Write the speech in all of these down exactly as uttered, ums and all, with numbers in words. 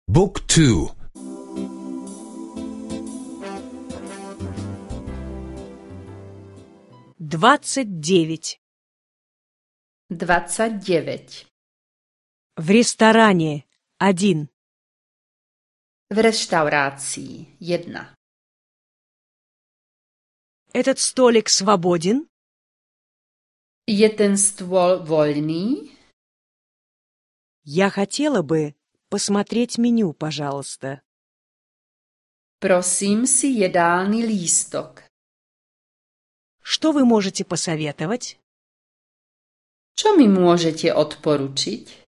بوك تو двадцать девять. двадцать девять. В ресторане один. V restauraci jedna. Этот столик свободен? Je ten stôl voľný? Я хотела бы посмотреть меню, пожалуйста. Prosím si jedálny lístok. Что вы можете посоветовать? Čo mi môžete odporučiť?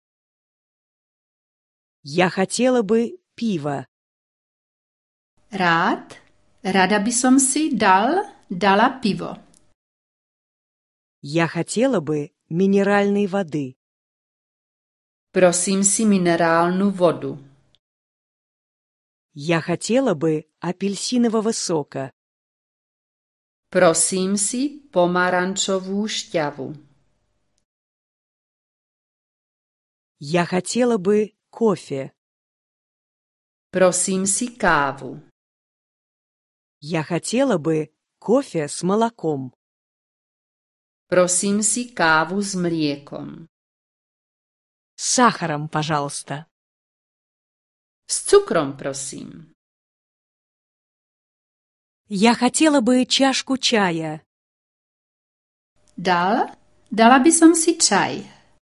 Я хотела бы пиво. Rád, rada by som si dal, dala pivo. Я хотела бы минеральной воды. Prosím si minerálnu vodu. Я хотела бы апельсинового сока. Prosím si pomarančovú šťavu. Я хотела бы кофе. Prosím si kávu. Я хотела бы кофе с молоком. Prosím si kávu s mliekom. С сахаром, пожалуйста. S cukrom, prosím. Я хотела бы чашку чая. Dal, dala by som si čaj.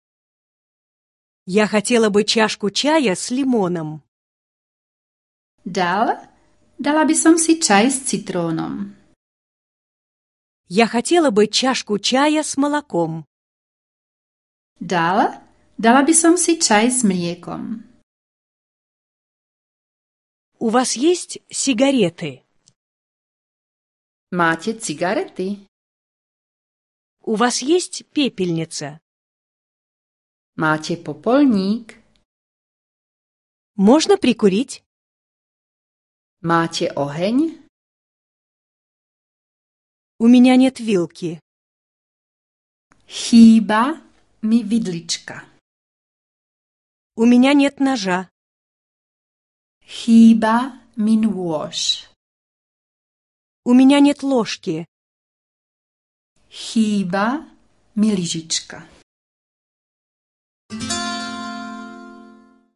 Я хотела бы чашку чая с лимоном. Dal, dala by som si čaj s citrónom. Я хотела бы чашку чая с молоком. Dal, dala by som si čaj s mliekom. У вас есть сигареты? Máte cigarety? У вас есть пепельница? Máte popolník? Можно прикурить? Máte oheň? У меня нет вилки. Chýba mi vidlička. У меня нет ножа. Chýba mi nôž. У меня нет ложки. Chýba mi lyžička.